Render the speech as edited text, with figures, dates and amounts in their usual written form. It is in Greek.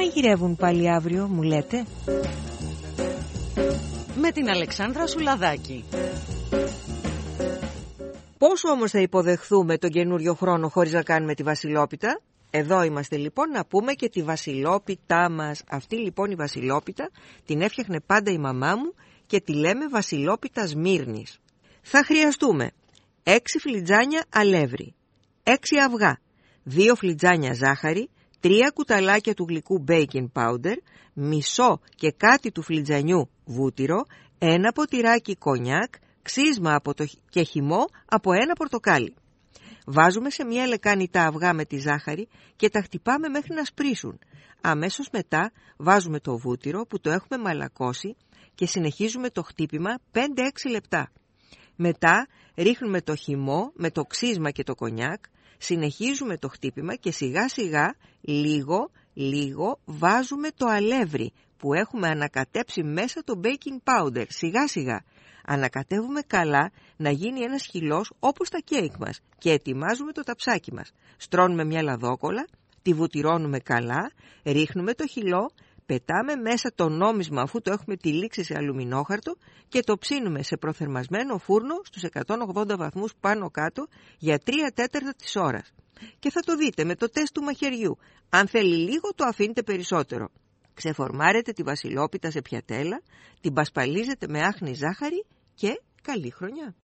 μαγειρεύουν πάλι αύριο, μου λέτε? Με την Αλεξάνδρα Σουλαδάκη. Πόσο όμως θα υποδεχθούμε τον καινούριο χρόνο χωρίς να κάνουμε τη βασιλόπιτα? Εδώ είμαστε λοιπόν να πούμε και τη βασιλόπιτά μας. Αυτή λοιπόν η βασιλόπιτα την έφτιαχνε πάντα η μαμά μου και τη λέμε βασιλόπιτα Σμύρνης. Θα χρειαστούμε 6 φλιτζάνια αλεύρι, 6 αυγά, 2 φλιτζάνια ζάχαρη, 3 κουταλάκια του γλυκού baking powder, μισό και κάτι του φλιτζανιού βούτυρο, 1 ποτηράκι κονιάκ, ξύσμα και χυμό από 1 πορτοκάλι. Βάζουμε σε μια λεκάνη τα αυγά με τη ζάχαρη και τα χτυπάμε μέχρι να σπρίσουν. Αμέσως μετά βάζουμε το βούτυρο που το έχουμε μαλακώσει και συνεχίζουμε το χτύπημα 5-6 λεπτά. Μετά ρίχνουμε το χυμό με το ξύσμα και το κονιάκ, συνεχίζουμε το χτύπημα και σιγά σιγά, λίγο βάζουμε το αλεύρι που έχουμε ανακατέψει μέσα το baking powder, σιγά σιγά. Ανακατεύουμε καλά να γίνει ένας χυλός όπως τα κέικ μας και ετοιμάζουμε το ταψάκι μας. Στρώνουμε μια λαδόκολλα, τη βουτυρώνουμε καλά, ρίχνουμε το χυλό, πετάμε μέσα το νόμισμα αφού το έχουμε τυλίξει σε αλουμινόχαρτο και το ψήνουμε σε προθερμασμένο φούρνο στους 180 βαθμούς πάνω κάτω για 3/4 της ώρας. Και θα το δείτε με το τεστ του μαχαιριού. Αν θέλει λίγο το αφήνετε περισσότερο. Ξεφορμάρετε τη βασιλόπιτα σε πιατέλα, την πασπαλίζετε με άχνη ζάχαρη και καλή χρονιά.